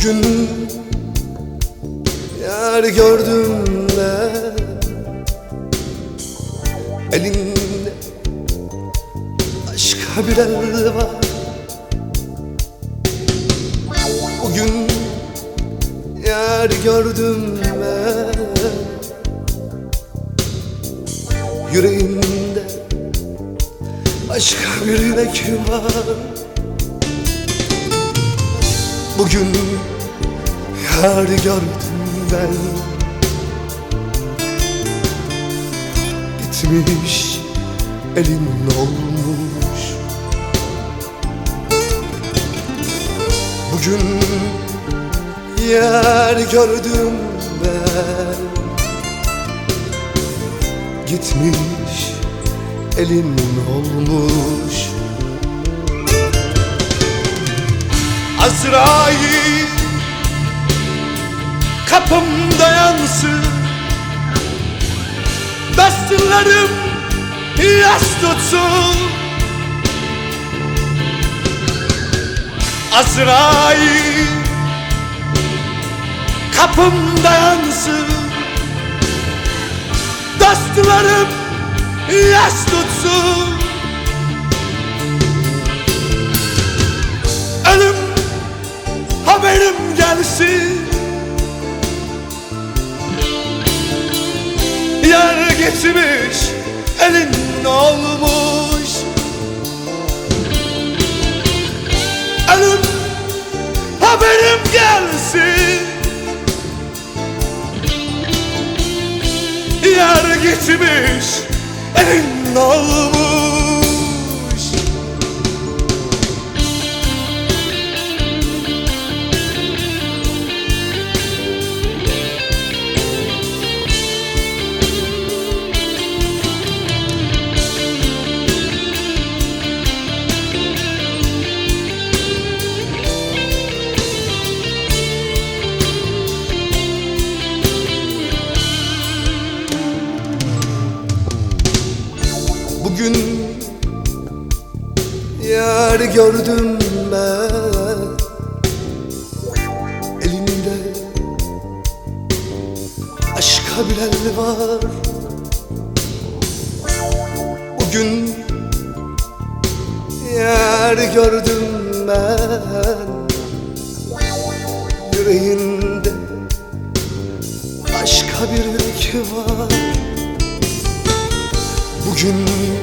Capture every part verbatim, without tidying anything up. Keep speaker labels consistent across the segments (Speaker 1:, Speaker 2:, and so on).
Speaker 1: Bugün yar gördüm ben, elinde başka bir el var. Bugün yar gördüm ben, yüreğinde başka bir yürek var. Bugün yar gördüm ben, gitmiş elin olmuş. Bugün yar gördüm ben, gitmiş elin olmuş. Azrail kapımda yansın, bastırlarım yas tutsun. Azrail kapımda yansın, bastırlarım yas tutsun. Ölüm haberim gelsin, yar gitmiş elin olmuş. Ölüm haberim gelsin, yar gitmiş elin olmuş. Bugün yar gördüm ben, elinde başka bir el var. Bugün yar gördüm ben, yüreğinde başka bir yürek var. Bugün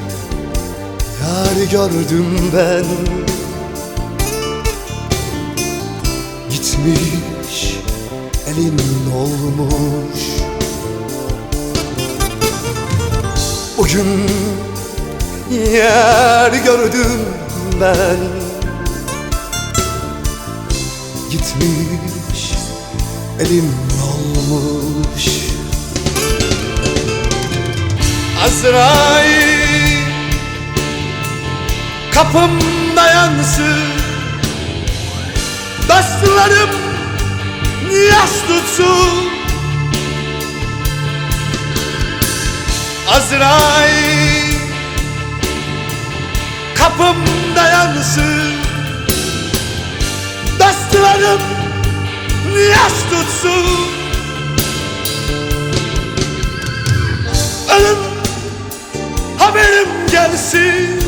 Speaker 1: yar gördüm ben, gitmiş elin olmuş. Bugün yar gördüm ben, gitmiş elin olmuş. Azrail kapımda yansın, bastırlarım yas tutsun. Azrail kapımda yansın, bastırlarım yas tutsun. Ölüm haberim gelsin,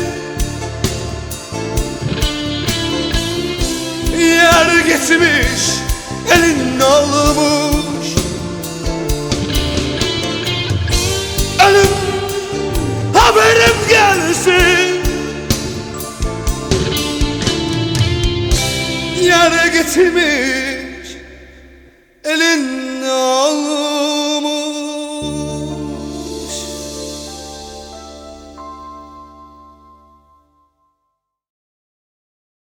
Speaker 1: yar gitmiş elin olmuş. Ölüm haberim gelsin, yar gitmiş